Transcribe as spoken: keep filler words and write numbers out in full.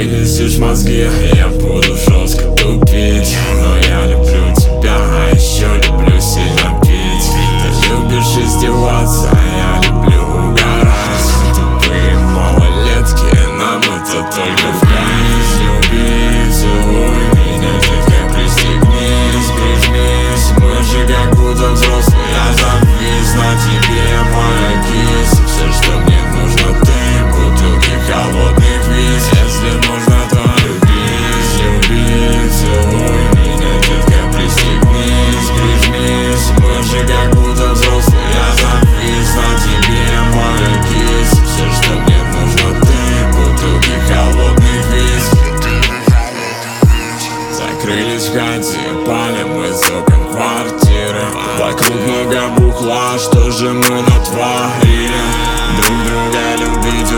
вынесешь мозги, я буду жестко тупить. Но я люблю тебя, а еще люблю сильно пить. Ты любишь издеваться, а я люблю угорать. Тупые малолетки, нам это только в кайф. Люби, целуй меня, детка, пристегнись, прижмись. Мы же как будто взрослые, я завис на тебе, моя кисть. Все, что мне нужно, ты, бутылки холодных виз. Если нужно, то любись, люби, целуй меня, детка, пристегнись, прижмись. Мы же как будто взрослые, я завис на тебе, моя кисть. Все, что мне нужно, ты, бутылки холодных виз. Закрылись в хате, палим из окон квартиры. Вокруг много бухла, что же мы натворили? Друг друга любить